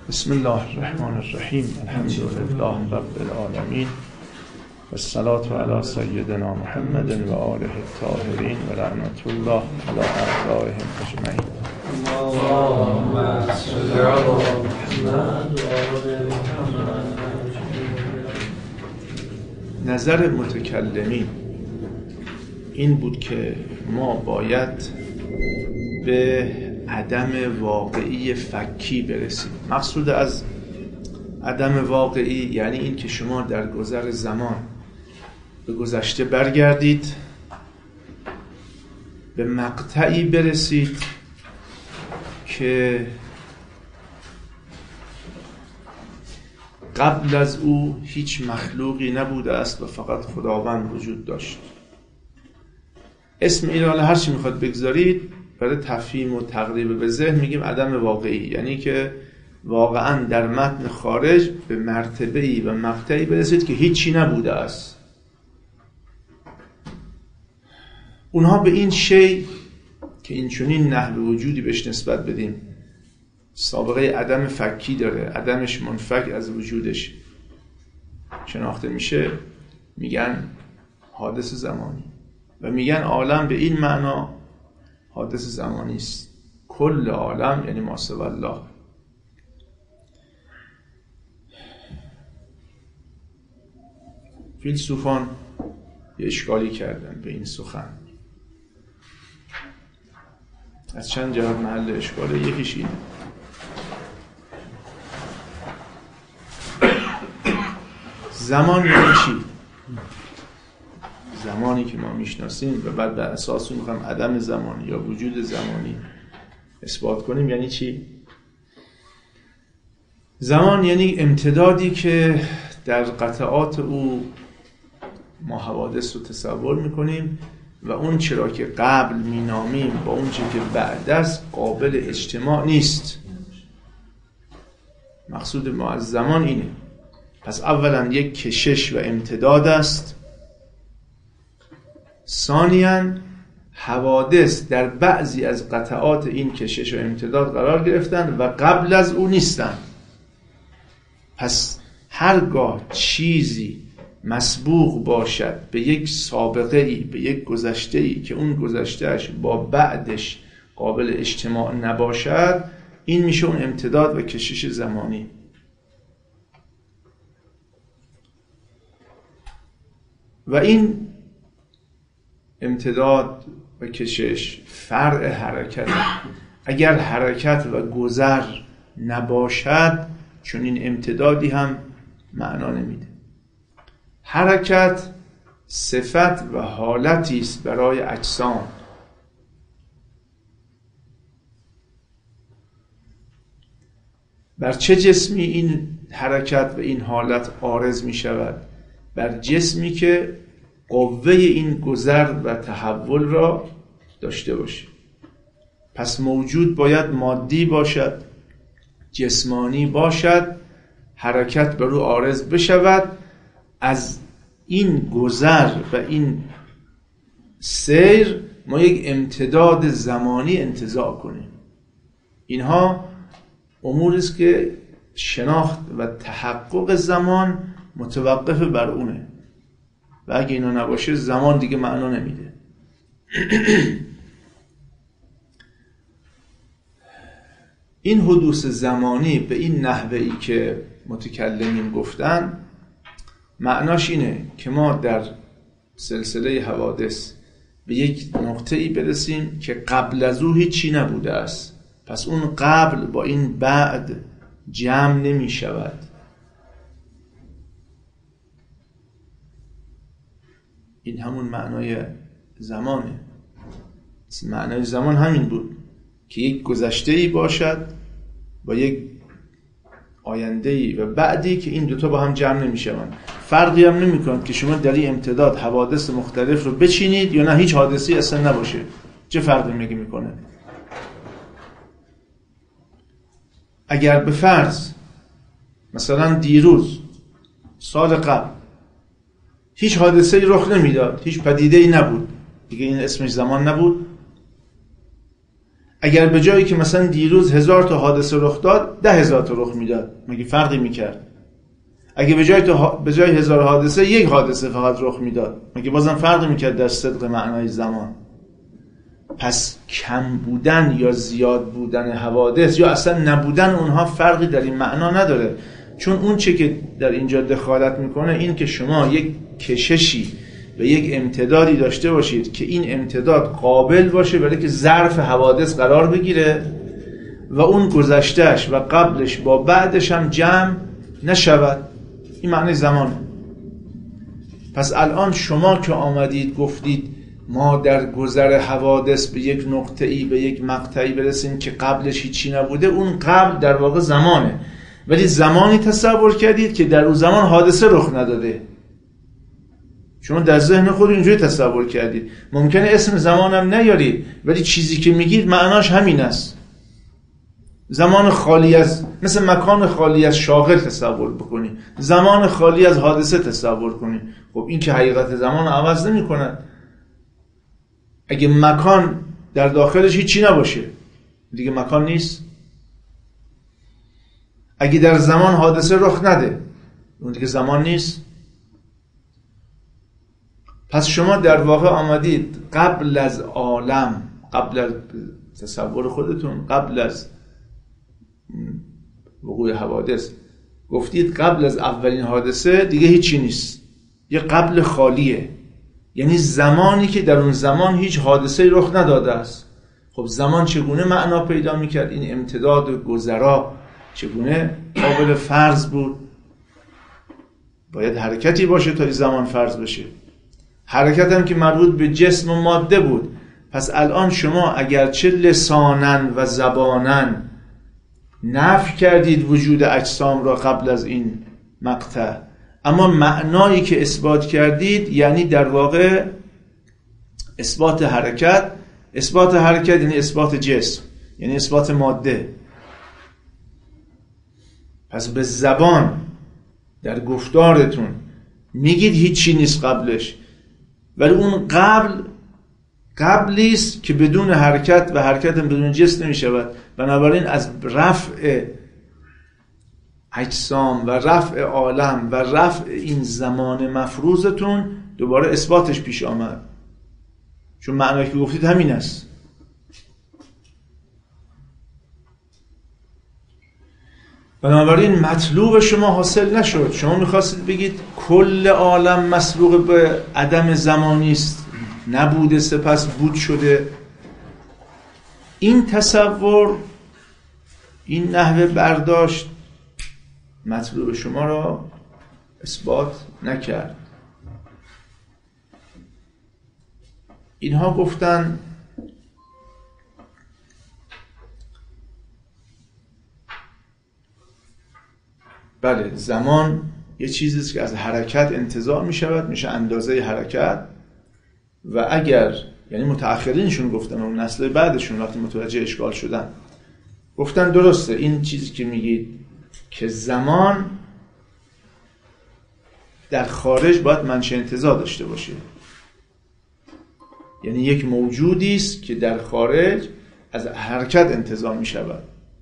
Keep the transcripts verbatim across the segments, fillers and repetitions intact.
بسم الله الرحمن الرحیم. الحمد لله رب العالمین و الصلاة علی سیدنا محمد و آله الطاهرین و لعنت الله علی اعدائهم اجمعین. اللهم صل علی محمد و آل محمد. نظر متکلمین این بود که ما باید به عدم واقعی فکی برسیم. مقصود از عدم واقعی یعنی این که شما در گذر زمان به گذشته برگردید، به مقطعی برسید که قبل از او هیچ مخلوقی نبوده است و فقط خداوند وجود داشت. اسم این حالا هر چی میخواد بگذارید، برای تفهیم و تقریب به ذهن میگیم عدم واقعی، یعنی که واقعا در متن خارج به مرتبه‌ای و مقطعی برسید که هیچی نبوده است. اونها به این شی که این چنین نحو وجودی بهش نسبت بدیم سابقه عدم فکی داره، عدمش منفک از وجودش شناخته میشه، میگن حادث زمانی و میگن عالم به این معنا حادث زمانی است. کل عالم یعنی ما سوی الله. فیلسوفان یه اشکالی کردن به این سخن از چند جهت. محل اشکاله یکیش اینه: زمان یعنی چی؟ زمانی که ما میشناسیم و بعد بر اساس اون میخوایم عدم زمانی یا وجود زمانی اثبات کنیم یعنی چی؟ زمان یعنی امتدادی که در قطعات او ما حوادث رو تصور میکنیم و اون چرا که قبل مینامیم با اون چرا که بعد است قابل اجتماع نیست. مقصود ما از زمان اینه. پس اولا یک کشش و امتداد است. ثانیاً حوادث در بعضی از قطعات این کشش و امتداد قرار گرفتن و قبل از او نیستن. پس هرگاه چیزی مسبوق باشد به یک سابقه‌ای، به یک گذشته‌ای که اون گذشتهش با بعدش قابل اجتماع نباشد، این میشه اون امتداد و کشش زمانی. و این امتداد و کشش فرع حرکت. اگر حرکت و گذر نباشد چون این امتدادی هم معنا نمیده. حرکت صفت و حالتی است برای اجسام. بر چه جسمی این حرکت و این حالت عارض می شود؟ بر جسمی که قوه این گذر و تحول را داشته باشه. پس موجود باید مادی باشد، جسمانی باشد، حرکت بر او عارض بشود، از این گذر و این سیر ما یک امتداد زمانی انتزاع کنیم. اینها اموری است که شناخت و تحقق زمان متوقف بر اونه و اگه اینا نباشه زمان دیگه معنا نمیده. این حدوث زمانی به این نحوهی که متکلمین گفتن معناش اینه که ما در سلسله حوادث به یک نقطه‌ای برسیم که قبل از او هیچی نبوده است. پس اون قبل با این بعد جمع نمی شود. این همون معنای زمانه. معنای زمان همین بود که یک گذشته‌ای باشد با یک آینده‌ای و بعدی که این دوتا با هم جمع نمی‌شوند. فرقی هم نمی‌کنه که شما در این امتداد حوادث مختلف رو بچینید یا نه هیچ حادثی اصلا نباشه. چه فرقی میگه میکنه؟ اگر به فرض مثلا دیروز سال قبل هیچ حادثه‌ای رخ نمیداد، هیچ پدیده‌ای نبود، دیگه این اسمش زمان نبود. اگر به جایی که مثلا دیروز هزار تا حادثه رخ داد ده هزار تا رخ میداد، مگه فرقی میکرد؟ اگه به جای تا به جای هزار حادثه یک حادثه فقط رخ میداد، مگه بازم فرقی میکرد در صدق معنای زمان؟ پس کم بودن یا زیاد بودن حوادث یا اصلا نبودن اونها فرقی در این معنا نداره، چون اون چه که در اینجا دخالت میکنه این که شما یک کششی و یک امتدادی داشته باشید که این امتداد قابل باشه برای که ظرف حوادث قرار بگیره و اون گذشتهش و قبلش با بعدش هم جمع نشود. این معنی زمانه. پس الان شما که آمدید گفتید ما در گذر حوادث به یک نقطه‌ای به یک مقطعی برسیم که قبلش هیچی نبوده، اون قبل در واقع زمانه، ولی زمانی تصور کردید که در اون زمان حادثه رخ نداده. شما در ذهن خود اینجوری تصور کردید. ممکنه اسم زمانم نیارید ولی چیزی که میگید معناش همین است. زمان خالی از، مثل مکان خالی از شاغل تصور بکنید، زمان خالی از حادثه تصور کنید. خب این که حقیقت زمان رو عوض نمی کند. اگه مکان در داخلش هیچی نباشه دیگه مکان نیست. اگه در زمان حادثه رخ نده اون دیگه زمان نیست. پس شما در واقع آمدید قبل از عالم، قبل از تصور خودتون، قبل از وقوع حوادث گفتید قبل از اولین حادثه دیگه هیچی نیست، یه قبل خالیه، یعنی زمانی که در اون زمان هیچ حادثه رخ نداده است. خب زمان چگونه معنا پیدا میکرد؟ این امتداد و گذرا چگونه قابل فرض بود؟ باید حرکتی باشه تا این زمان فرض بشه. حرکت هم که مربوط به جسم و ماده بود. پس الان شما اگرچه لسانن و زبانن نفی کردید وجود اجسام را قبل از این مقطع، اما معنایی که اثبات کردید یعنی در واقع اثبات حرکت. اثبات حرکت یعنی اثبات جسم، یعنی اثبات ماده. پس به زبان در گفتارتون میگید هیچی نیست قبلش، ولی اون قبل قبلی است که بدون حرکت و حرکت هم بدون جسم نمی شود. بنابراین از رفع اجسام و رفع عالم و رفع این زمان مفروضتون دوباره اثباتش پیش آمد، چون معنایی که گفتید همین است. بنابراین مطلوب شما حاصل نشد. شما میخواستید بگید کل عالم مسبوق به عدم زمانی است، نبوده سپس بود شده. این تصور، این نحوه برداشت مطلوب شما را اثبات نکرد. اینها گفتن بله زمان یه چیزی است که از حرکت انتزاع می شود، میشه اندازه حرکت. و اگر یعنی متأخرینشون گفتن اون نسل بعدشون وقتی متوجه اشکال شدن گفتن درسته این چیزی که میگید که زمان در خارج باید منشأ انتزاع داشته باشه، یعنی یک موجودی است که در خارج از حرکت انتزاع می شود.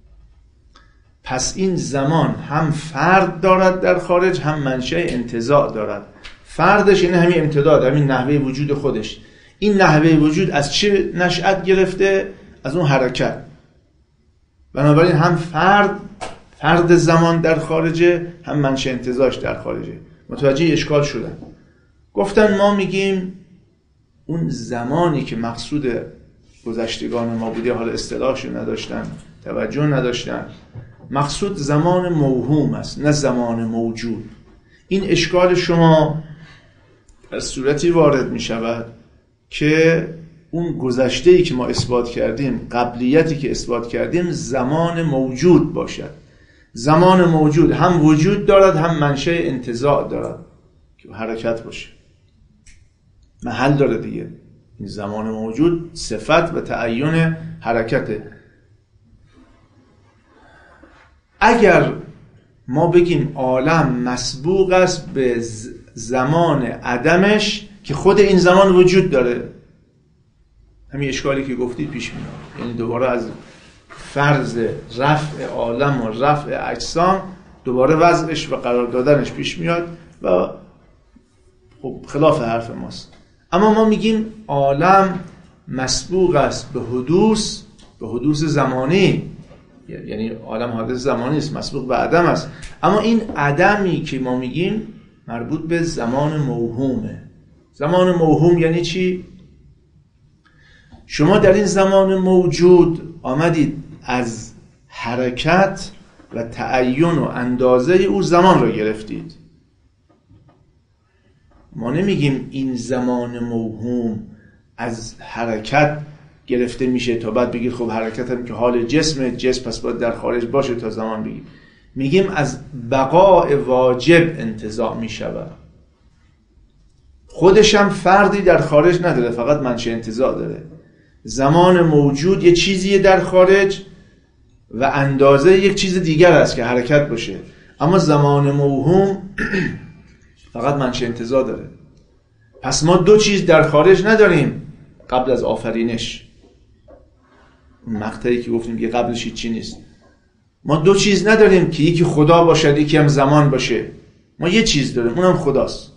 پس این زمان هم فرد دارد در خارج، هم منشأ انتزاع دارد. فردش یعنی همین امتداد، همین نحوه وجود خودش. این نحوه وجود از چه نشأت گرفته؟ از اون حرکت. بنابراین هم فرد فرد زمان در خارجه، هم منشأ انتزاعش در خارجه. متوجه اشکال شدن. گفتن ما میگیم اون زمانی که مقصود گذشتگان ما بوده، حالا اصطلاحشو نداشتن، توجه نداشتن، مقصود زمان موهوم است نه زمان موجود. این اشکال شما از صورتی وارد می شود که اون گذشته‌ای که ما اثبات کردیم، قبلیتی که اثبات کردیم، زمان موجود باشد. زمان موجود هم وجود دارد هم منشأ انتزاع دارد که حرکت باشه، محل داره دیگه. این زمان موجود صفت و تعین حرکته. اگر ما بگیم عالم مسبوق است به زمان عدمش که خود این زمان وجود داره، همین اشکالی که گفتید پیش میاد. یعنی دوباره از فرض رفع عالم و رفع اجسام دوباره وضعش و قرار دادنش پیش میاد و خب خلاف حرف ماست. اما ما میگیم عالم مسبوق است به حدوث، به حدوث زمانی، یعنی عالم حادث زمانی است، مسبوق به عدم است. اما این عدمی که ما میگیم مربوط به زمان موهومه. زمان موهوم یعنی چی؟ شما در این زمان موجود آمدید از حرکت و تعین و اندازه او زمان را گرفتید. ما نمیگیم این زمان موهوم از حرکت گرفته میشه تا بعد بگید خب حرکت هم که حال جسم جسم پس باید در خارج باشه تا زمان بگیم. میگیم از بقاء واجب انتزاع میشود. خودش هم فردی در خارج نداره، فقط منشأ انتزاع داره. زمان موجود یه چیزیه در خارج و اندازه یک چیز دیگر است که حرکت باشه. اما زمان موهوم فقط منشأ انتزاع داره. پس ما دو چیز در خارج نداریم قبل از آفرینش. اون مقطعی که گفتیم که قبلش چی نیست. ما دو چیز نداریم که یکی خدا باشد یکی هم زمان باشه. ما یه چیز داریم، اونم خداست.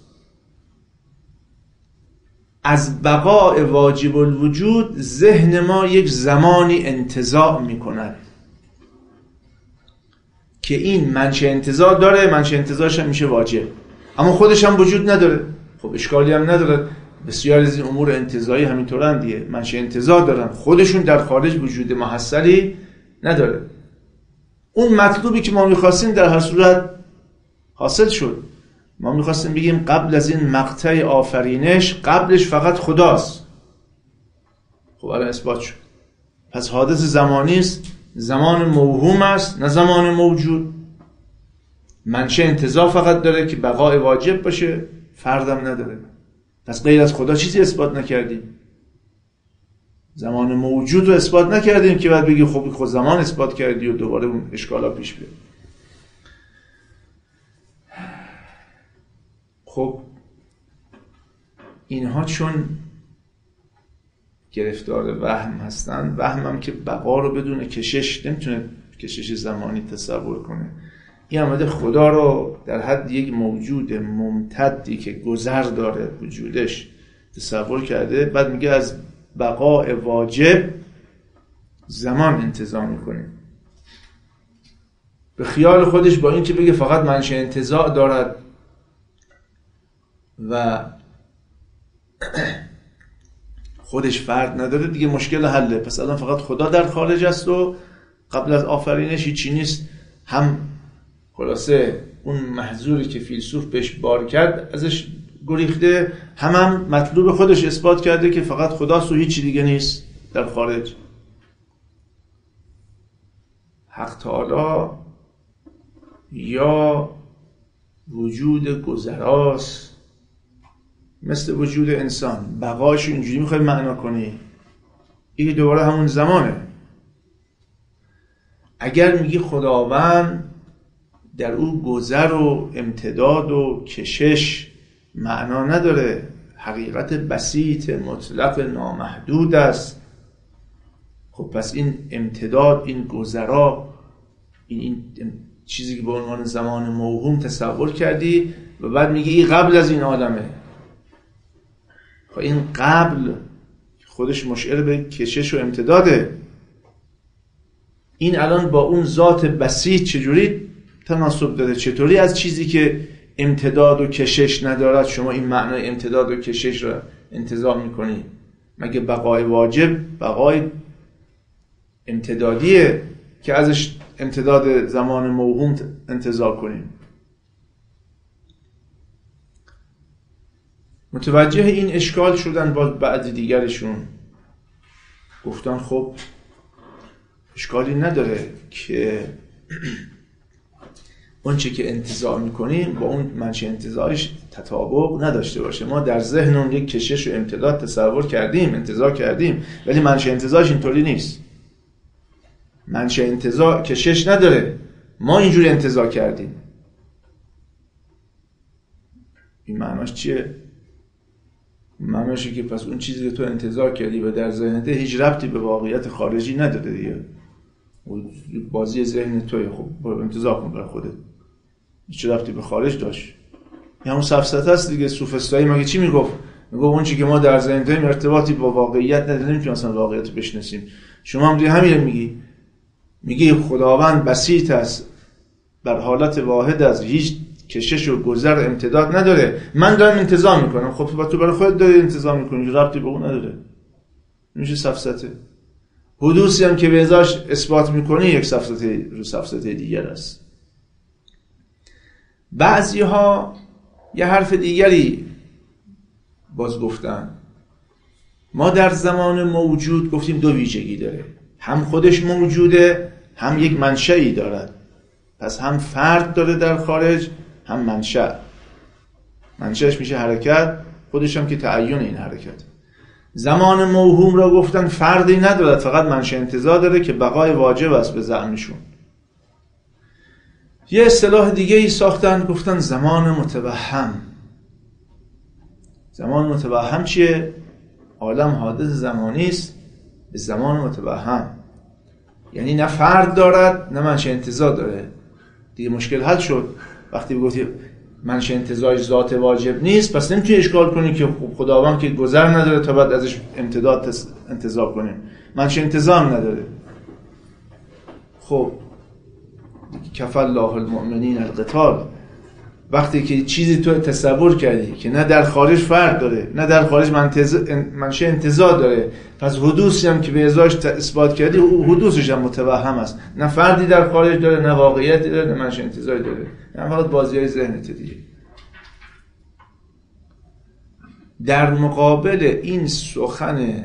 از بقاء واجب الوجود ذهن ما یک زمانی انتزاع میکند که این منشأ انتزاع داره، منشأ انتزاعش هم میشه واجب، اما خودش هم وجود نداره. خب اشکالی هم نداره. بسیار از این امور انتزاعی همینطورن دیگه، منشأ انتزاع دارن، خودشون در خارج وجود محصلی نداره. اون مطلوبی که ما میخواستیم در هر صورت حاصل شد. ما میخواستیم بگیم قبل از این مقطع آفرینش قبلش فقط خداست. خب الان اثبات شد. پس حادث زمانی است، زمان موهوم است نه زمان موجود. منشأ انتزاع فقط داره که بقای واجب باشه، فردم نداره. پس غیر از خدا چیزی اثبات نکردیم. زمان موجود رو اثبات نکردیم که بعد بگی خب خود زمان اثبات کردی و دوباره اون اشکالا پیش بیاد. خب اینها چون گرفتار وهم هستن، وهم هم که بقا رو بدون کشش نمیتونه کشش زمانی تصور کنه. این آمده خدا رو در حد یک موجود ممتدی که گذر داره وجودش تصور کرده، بعد میگه از بقاء واجب زمان انتزاع میکنه. به خیال خودش با این که بگه فقط منشأ انتزاع دارد و خودش فرد نداره دیگه مشکل حله. پس الان فقط خدا در خارج است و قبل از آفرینش هیچی نیست. هم خلاصه اون محظوری که فیلسوف بهش بار کرد ازش گریخته، هم هم مطلوب خودش اثبات کرده که فقط خداست و هیچی دیگه نیست در خارج. حق تعالی یا وجود گذراست مثل وجود انسان، بقاشو اینجوری میخوای معنا کنی، این دوباره همون زمانه. اگر میگی خداوند در او گذر و امتداد و کشش معنا نداره، حقیقت بسیط مطلق نامحدود است، خب پس این امتداد، این گذرا، این, این چیزی که به عنوان زمان موهوم تصور کردی و بعد میگی این قبل از این عالمه. خب این قبل خودش مشعر به کشش و امتداده. این الان با اون ذات بسیط چجوری تناسب داره؟ چطوری از چیزی که امتداد و کشش ندارد شما این معنای امتداد و کشش را انتزاع میکنی؟ مگه بقای واجب بقای امتدادیه که ازش امتداد زمان موهوم انتزاع کنیم؟ متوجه این اشکال شدن با بعضی دیگرشون، گفتن خب اشکالی نداره که اون چی که انتزاع میکنیم با اون منشأ انتزاعش تطابق نداشته باشه. ما در ذهنمون یک کشش و امتداد تصور کردیم، انتزاع کردیم، ولی منشأ انتزاعش اینطوری نیست. منشأ انتزاع کشش نداره، ما اینجوری انتزاع کردیم. این معناش چیه؟ معنیشه که پس اون چیزی که تو انتظار کردی و در ذهنت هیچ ربطی به واقعیت خارجی نداره دیگه، بازی ذهن توی. خب انتظار کن برای خودت، هیچ ربطی به خارج داشت. یه همون سفسطه است دیگه. سوفسطایی مگه چی میگفت؟ میگفت اون چی که ما در ذهن داریم ارتباطی با واقعیت نداریم که اصلا واقعیت بشناسیم. شما هم دیگه همین میگی، میگی خداوند بسیط است، بر حالت واحد از هیچ کشش و گذر امتداد نداره، من دارم انتظار میکنم. خب تو برای خودت داری انتظار میکنی، ربطی به اون نداره. میشه سفسطه. حدوثی هم که به ازاش اثبات میکنی یک سفسطه رو سفسطه دیگر است. بعضی ها یه حرف دیگری باز گفتن. ما در زمان موجود گفتیم دو ویژگی داره، هم خودش موجوده، هم یک منشأی دارد. پس هم فرد داره در خارج، هم منشأ. منشأش میشه حرکت، خودش هم که تعین این حرکت. زمان موهوم را گفتن فردی ندارد، فقط منشأ انتزاع داره که بقای واجب است به زعمشون. یه اصطلاح دیگه ای ساختن، گفتن زمان متوهم. زمان متوهم چیه؟ عالم حادث زمانی است به زمان متوهم، یعنی نه فرد دارد نه منشأ انتزاع داره. دیگه مشکل حل شد. وقتی بگوتی منشأ انتزاعش ذات واجب نیست، پس نمیتونی اشکال کنی که خداوند که گذر نداره تا بعد ازش امتداد انتزاع کنیم، منشأ انتزاع نداره. خب کفل الله المؤمنین القتال. وقتی که چیزی تو تصور کردی که نه در خارج فرد داره نه در خارج منشأ انتزاع داره، پس حدوثی هم که به ازاش اثبات کردی حدوثش هم متوهم است، نه فردی در خارج داره نه واقعیتی داره نه منشأ انتزاعی داره. یعنی فقط بازی‌های ذهنت دیگه. در مقابل این سخن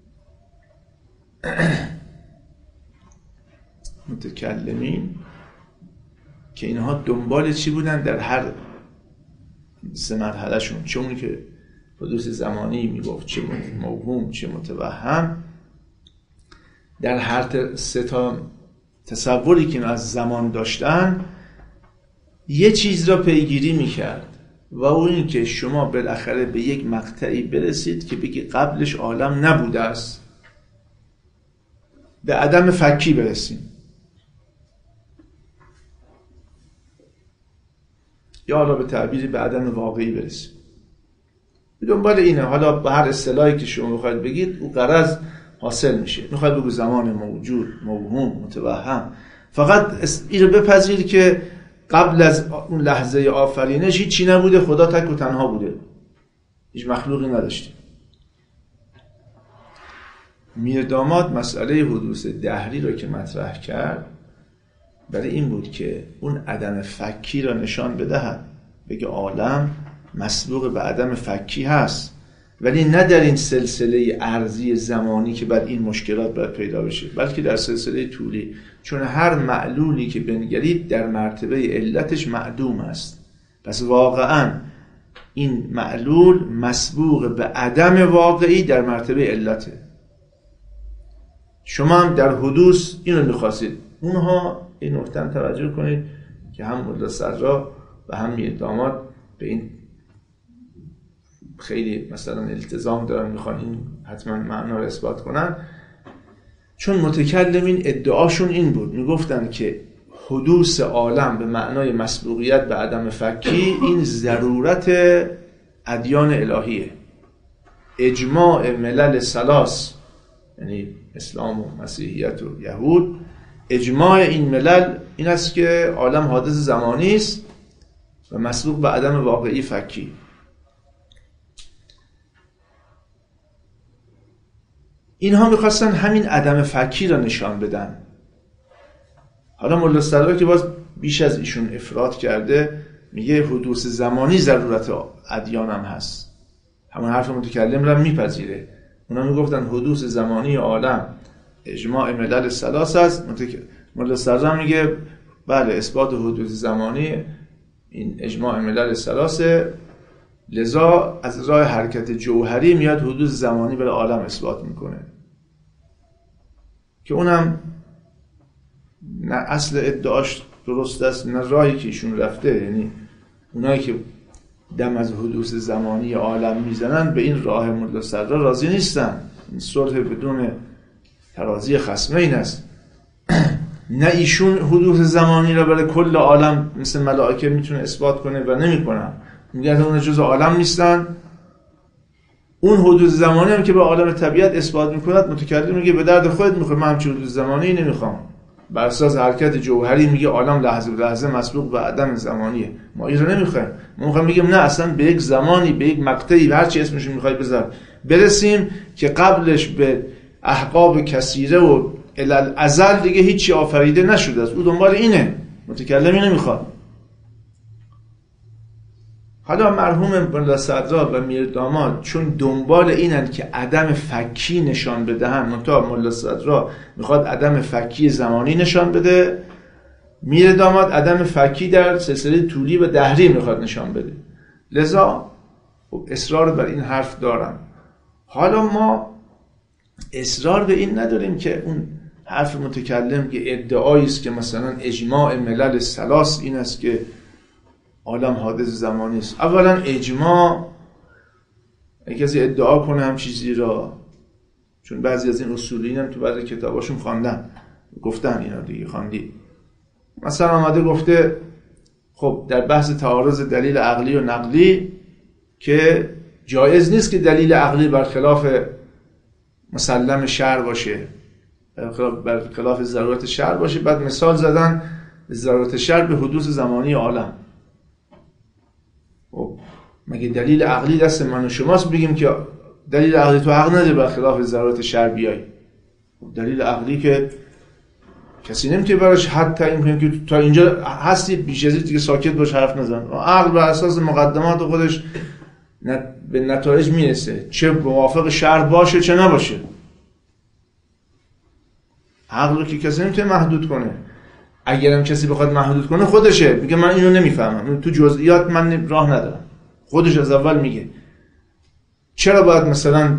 متکلمین که اینها دنبال چی بودن در هر سه مرحله شون، چه اونی که حدوث زمانی میگفت، چه موهوم، چه متوهم، در هر سه تا تصوری که از زمان داشتن یه چیز را پیگیری میکرد و اون این که شما بالاخره به یک مقطعی برسید که بگی قبلش عالم نبوده است، به عدم فکی برسیم یا حالا به تعبیری به عدم واقعی برسیم. به دنبال اینه. حالا به هر اصطلاحی که شما بخواید بگید اون غرض حاصل میشه. میخواید بگو زمان موجود، موهوم، متوهم، فقط این رو بپذیر که قبل از اون لحظه آفرینش هیچی نبوده، خدا تک و تنها بوده، هیچ مخلوقی نداشته. میرداماد مسئله حدوث دهری رو که مطرح کرد برای این بود که اون عدم فکی را نشان بدهد، بگه عالم مسبوق به عدم فکی هست، ولی نه در این سلسله ارضی زمانی که بعد این مشکلات باید پیدا بشه، بلکه در سلسله طولی. چون هر معلولی که بنگرید در مرتبه علتش معدوم است، پس واقعا این معلول مسبوق به عدم واقعی در مرتبه علته. شما هم در حدوث اینو میخواستید. اونها این نکته هم توجه کنید که هم ملا صدرا و هم میرداماد به این خیلی مثلا التزام دارن، میخوان این حتما معنا رو اثبات کنن. چون متکلمین ادعاشون این بود، میگفتن که حدوث عالم به معنای مسبوقیت به عدم فکی این ضرورت ادیان الهیه. اجماع ملل ثلاث، یعنی اسلام و مسیحیت و یهود، اجماع این ملل این است که عالم حادث زمانی است و مسبوق به عدم واقعی فکی. اینها میخواستن همین عدم فکی را نشان بدن. حالا ملا صدرا که باز بیش از ایشون افراط کرده، میگه حدوث زمانی ضرورت ادیان هم هست. همون حرف متکلم را میپذیره. اونا میگفتن حدوث زمانی عالم اجماع ملل ثلاث است. ملا صدرا میگه بله، اثبات حدوث زمانی این اجماع ملل ثلاث، لذا از راه حرکت جوهری میاد حدوث زمانی برای عالم اثبات میکنه، که اونم نه اصل ادعاش درست است نه راهی که ایشون رفته. یعنی اونایی که دم از حدوث زمانی عالم میزنن، به این راه ملا صدرا راضی نیستن. این صلح بدون ترازی خصمین است. نه ایشون حدوث زمانی را برای کل عالم مثل ملائکه میتونه اثبات کنه و نمیکنن، میگن اون جزء عالم نیستن. اون حدوث زمانی هم که به عالم طبیعت اثبات میکند، متکلم میگه به درد خودت میخوره، من همچین حدوث زمانی نمیخوام. بر اساس حرکت جوهری میگه عالم لحظه به لحظه مسبوق به عدم زمانیه. ما این رو نمیخوایم. ما میخوایم بگیم نه، اصلا به یک زمانی، به یک مقطعی، هر چی اسمش میخوای بذار، برسیم که قبلش به احقاب کثیره و الازل دیگه هیچی آفریده نشده است. او دنبال اینه، متکلم اینو میخواد. حالا مرحوم ملا صدرا و میر داماد چون دنبال اینن که عدم فکی نشان بدهن، منتها ملا صدرا میخواد عدم فکی زمانی نشان بده، میر داماد عدم فکی در سلسله طولی و دهری میخواد نشان بده. لذا اصرار بر این حرف دارم. حالا ما اصرار به این نداریم که اون حرف متکلم که ادعایی است که مثلا اجماع ملل ثلاث این است که عالم حادث زمانی است. اولا اجماع، اگه کسی ادعا کنه هم چیزی را، چون بعضی از این اصولین هم تو بعضی کتاباشون خواندن، گفتن اینا دیگه خواندی، مثلا آمده گفته خب در بحث تعارض دلیل عقلی و نقلی که جایز نیست که دلیل عقلی برخلاف مسلم شرع باشه، برخلاف ضرورت شرع باشه. بعد مثال زدن ضرورت شرع به حدوث زمانی عالم. خب مگه دلیل عقلی دست من و شماست بگیم که دلیل عقلی تو حق نداری برخلاف ضرورت شرع بیای؟ دلیل عقلی که کسی نمیتونه براش حد تعیین کنه که تا اینجا هستی، بیش از این دیگه ساکت باش، حرف نزن. عقل بر اساس مقدمات خودش به نتایج میرسه، چه موافق شرع باشه چه نباشه. عقل رو که کسی نمیتونه محدود کنه. اگرم کسی بخواد محدود کنه خودشه، میگه من اینو نمیفهمم، تو جزئیات من راه ندارم. خودش از اول میگه. چرا باید مثلا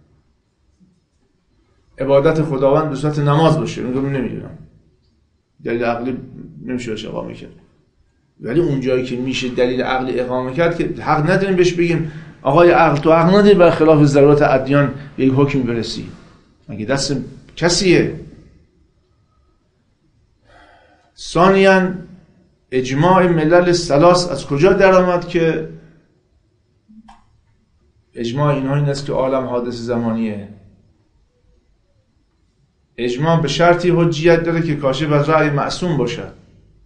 عبادت خداوند به صورت نماز باشه؟ میگه من نمیدونم، دلیل عقلی نمیشه باشه اقامه کرد. ولی اون جایی که میشه دلیل عقلی اقامه کرد که حق نداریم بهش بگیم آقای عقل تو حق نداری برخلاف ضرورت ادیان به یک حکمی برسی. مگه دست کسیه؟ ثانیاً اجماع ملل ثلاث از کجا در آمد که اجماع اینها این است که عالم حادث زمانیه؟ اجماع به شرطی حجیت داره که کاشف از رأی معصوم باشد.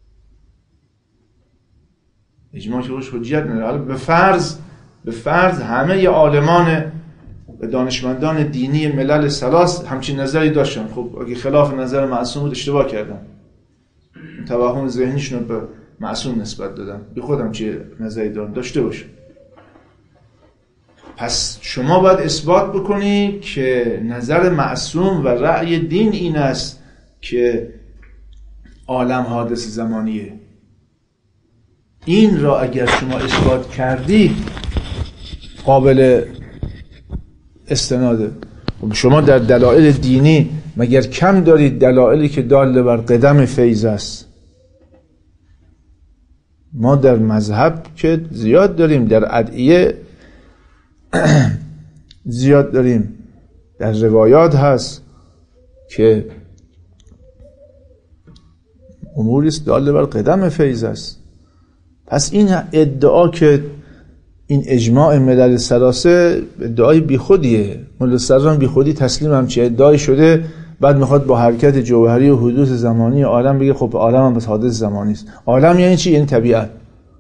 اجماع که روش حجیت نداره. حالا به فرض به فرض همه عالمان و دانشمندان دینی ملل ثلاث همچین نظری داشتن، خب اگه خلاف نظر معصوم بود اشتباه کردن، توهم ذهنیشون رو به معصوم نسبت دادن، بی خودم چه نظری دارن داشته باشه. پس شما باید اثبات بکنی که نظر معصوم و رأی دین این است که عالم حادث زمانیه. این را اگر شما اثبات کردی قابل استناده. شما در دلایل دینی مگر کم دارید دلایلی که داله بر قدم فیض است؟ ما در مذهب که زیاد داریم، در ادعیه زیاد داریم، در روایات هست که اموری است داله بر قدم فیض است. پس این ادعا که این اجماع ملل ثلاثه ادعای بیخودیه. ملا صدرا بیخودی تسلیم همچی ادعای شده، بعد میخواد با حرکت جوهری و حدوث زمانی عالم بگه خب عالم هم بس حادث زمانی است. عالم یعنی چی؟ یعنی طبیعت.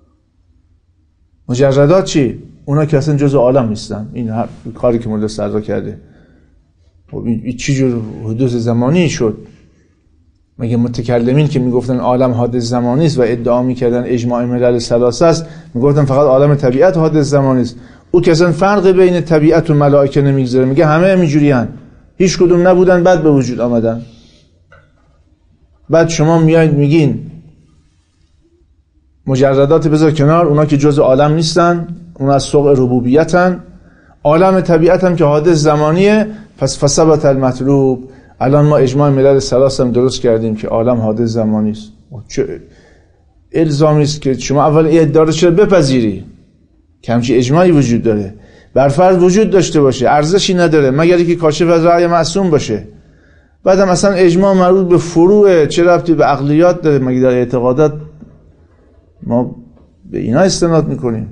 مجردات چی؟ اونا که اصلا جزء عالم نیستن. این هر کاری که ملا صدرا کرده خب این چی جور حدوث زمانی شد؟ مگه متکلمین که میگفتن عالم حادث زمانی است و ادعا میکردن اجماع ملل ثلاثه است، میگفتن فقط عالم طبیعت حادث زمانی است. او که اصلا فرق بین طبیعت و ملائکه نمیگذاره، میگه همه همینجوریان، هیچ کدوم نبودن بعد به وجود آمدن. بعد شما میایید میگین مجردات بذار کنار، اونا که جزء عالم نیستن، اونا از سوق ربوبیتن، عالم طبیعت هم که حادث زمانیه، پس فثبت المطلوب. الان ما اجماع ملل ثلاثه هم درست کردیم که عالم حادث زمانی است. چه الزامی است که شما اول این ادعا رو چرا بپذیری که همچین اجماعی وجود داره. بر فرض وجود داشته باشه، ارزشی نداره مگر اینکه کاشف از رأی معصوم باشه. بعدم اصلا اجماع مربوط به فروع، چه ربطی به عقلیات داره؟ مگر در اعتقادات ما به اینا استناد میکنیم؟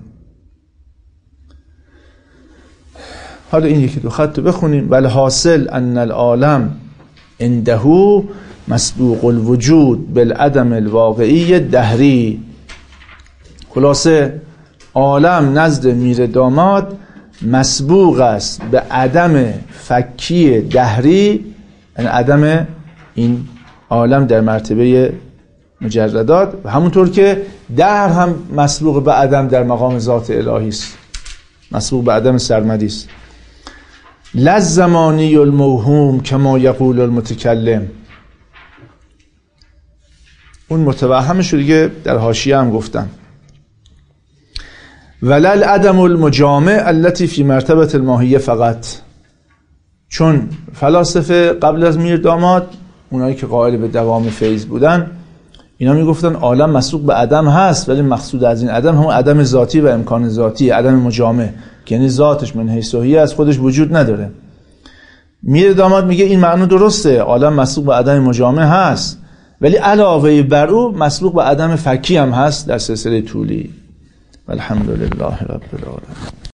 حالا این یکی دو خط رو بخونیم. بل حاصل ان العالم عنده مسبوق الوجود بالعدم الواقعی دهری. خلاصه عالم نزد میر داماد مسبوق است به عدم فکی دهری، یعنی عدم این عالم در مرتبه مجردات، و همونطور که دهر هم مسبوق به عدم در مقام ذات الهی است، مسبوق به عدم سرمدی است. لزمانی الموهوم کما یقول المتکلم. اون متوهمش رو دیگه در حاشیه هم گفتم. ولل عدم المجامع التي فی مرتبه الماهیه فقط. چون فلاسفه قبل از میر داماد، اونایی که قائل به دوام فیض بودن، اینا میگفتن عالم مسبوق به عدم هست، ولی مقصود از این عدم همون عدم ذاتی و امکان ذاتی، عدم مجامع، که یعنی ذاتش من حیث هی از خودش وجود نداره. میر داماد میگه این معنی درسته، عالم مسبوق به عدم مجامع هست، ولی علاوه بر او مسبوق به عدم فکی هم هست در سلسله طولی. الحمدلله رب العالمین.